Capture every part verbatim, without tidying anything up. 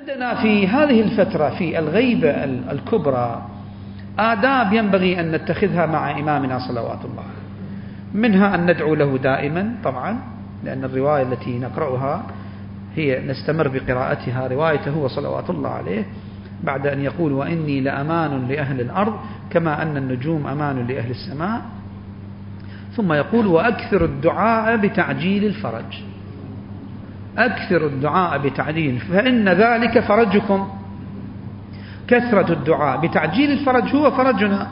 عندنا في هذه الفترة في الغيبة الكبرى آداب ينبغي أن نتخذها مع إمامنا صلوات الله، منها أن ندعو له دائما طبعا، لأن الرواية التي نقرأها هي نستمر بقراءتها روايته صلوات الله عليه بعد أن يقول وإني لأمان لأهل الأرض كما أن النجوم أمان لأهل السماء، ثم يقول وأكثر الدعاء بتعجيل الفرج، أكثر الدعاء بتعجيل فإن ذلك فرجكم. كثرة الدعاء بتعجيل الفرج هو فرجنا.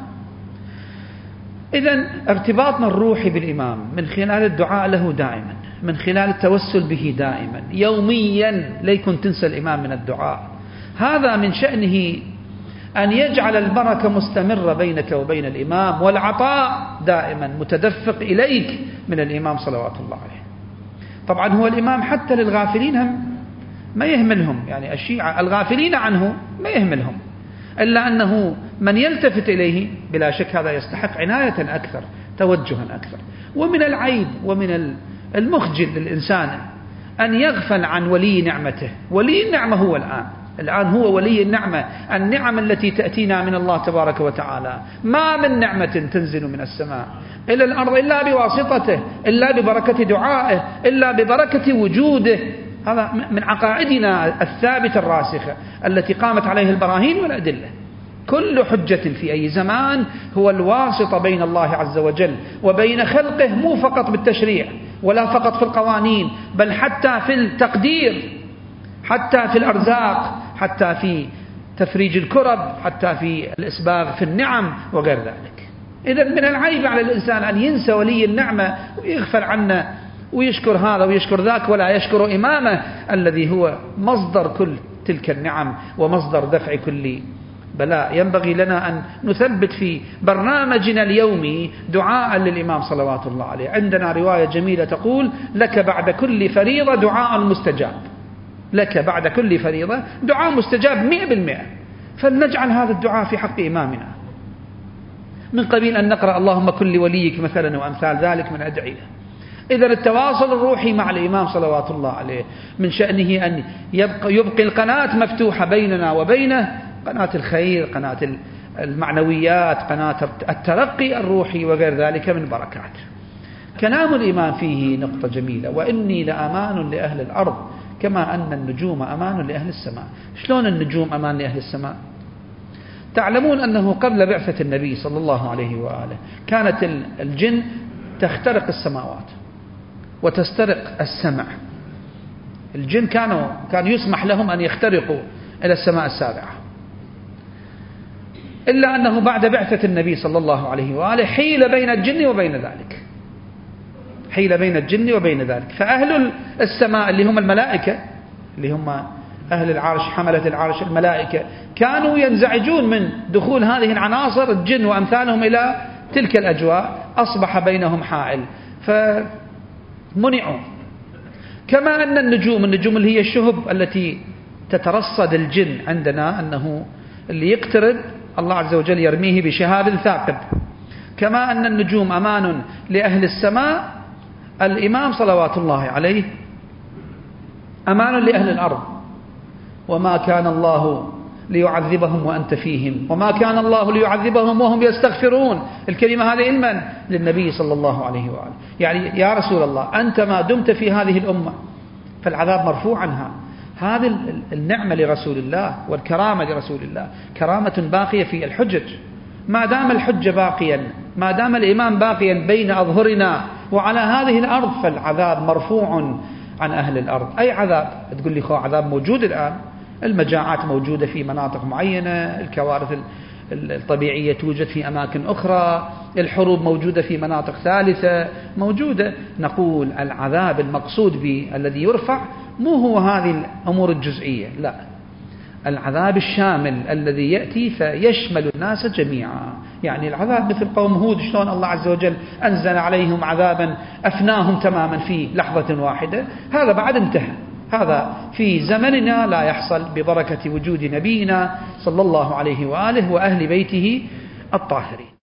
إذن ارتباطنا الروحي بالإمام من خلال الدعاء له دائما، من خلال التوسل به دائما يوميا، ليكن تنسى الإمام من الدعاء. هذا من شأنه أن يجعل البركة مستمرة بينك وبين الإمام، والعطاء دائما متدفق إليك من الإمام صلوات الله عليه. طبعا هو الإمام حتى للغافلين هم ما يهملهم، يعني الشيعة الغافلين عنه ما يهملهم، إلا أنه من يلتفت إليه بلا شك هذا يستحق عناية أكثر، توجها أكثر. ومن العيب ومن المخجل للإنسان أن يغفل عن ولي نعمته. ولي النعمة هو الآن الآن هو ولي النعمة، النعم التي تأتينا من الله تبارك وتعالى. ما من نعمة تنزل من السماء إلى الأرض إلا بواسطته، إلا ببركة دعائه، إلا ببركة وجوده. هذا من عقائدنا الثابتة الراسخة التي قامت عليه البراهين والأدلة. كل حجة في أي زمان هو الواسطة بين الله عز وجل وبين خلقه، مو فقط بالتشريع ولا فقط في القوانين، بل حتى في التقدير، حتى في الأرزاق، حتى في تفريج الكرب، حتى في الإسباغ في النعم وغير ذلك. إذن من العيب على الإنسان أن ينسى ولي النعمة ويغفل عنه ويشكر هذا ويشكر ذاك ولا يشكر إمامه الذي هو مصدر كل تلك النعم ومصدر دفع كل بلاء. ينبغي لنا أن نثبت في برنامجنا اليومي دعاء للإمام صلوات الله عليه. عندنا رواية جميلة تقول لك بعد كل فريضة دعاء مستجاب، لك بعد كل فريضة دعاء مستجاب مئة بالمئة. فلنجعل هذا الدعاء في حق إمامنا من قبيل أن نقرأ اللهم كن لوليك مثلا وأمثال ذلك من أدعية. إذا التواصل الروحي مع الإمام صلوات الله عليه من شأنه أن يبقى, يبقي القناة مفتوحة بيننا وبينه، قناة الخير، قناة المعنويات، قناة الترقي الروحي وغير ذلك من بركات. كلام الإمام فيه نقطة جميلة، وإني لأمان لأهل الأرض كما أن النجوم أمان لأهل السماء. شلون النجوم أمان لأهل السماء؟ تعلمون أنه قبل بعثة النبي صلى الله عليه وآله كانت الجن تخترق السماوات وتسترق السمع. الجن كانوا كان يسمح لهم أن يخترقوا إلى السماء السابعة، إلا أنه بعد بعثة النبي صلى الله عليه وآله حيل بين الجن وبين ذلك، حيل بين الجن وبين ذلك. فأهل السماء اللي هم الملائكة، اللي هم أهل العرش حملة العرش الملائكة، كانوا ينزعجون من دخول هذه العناصر الجن وأمثالهم إلى تلك الأجواء، أصبح بينهم حائل فمنعوا. كما أن النجوم النجوم اللي هي الشهب التي تترصد الجن عندنا، أنه اللي يقترب الله عز وجل يرميه بشهاب ثاقب. كما أن النجوم أمان لأهل السماء، الإمام صلوات الله عليه أمان لأهل الأرض. وما كان الله ليعذبهم وأنت فيهم وما كان الله ليعذبهم وهم يستغفرون. الكلمة هذه علما للنبي صلى الله عليه وآله، يعني يا رسول الله أنت ما دمت في هذه الأمة فالعذاب مرفوع عنها. هذه النعمة لرسول الله والكرامة لرسول الله، كرامة باقية في الحجج. ما دام الحجة باقيا، ما دام الإمام باقيا بين أظهرنا وعلى هذه الأرض، فالعذاب مرفوع عن أهل الأرض. أي عذاب؟ تقول لي خو عذاب موجود الآن، المجاعات موجودة في مناطق معينة، الكوارث الطبيعية توجد في أماكن أخرى، الحروب موجودة في مناطق ثالثة موجودة. نقول العذاب المقصود به الذي يرفع مو هو هذه الأمور الجزئية، لا، العذاب الشامل الذي يأتي فيشمل الناس جميعا. يعني العذاب مثل قوم هود، شلون الله عز وجل أنزل عليهم عذابا أفناهم تماما في لحظة واحدة، هذا بعد انتهى. هذا في زمننا لا يحصل ببركة وجود نبينا صلى الله عليه وآله وأهل بيته الطاهرين.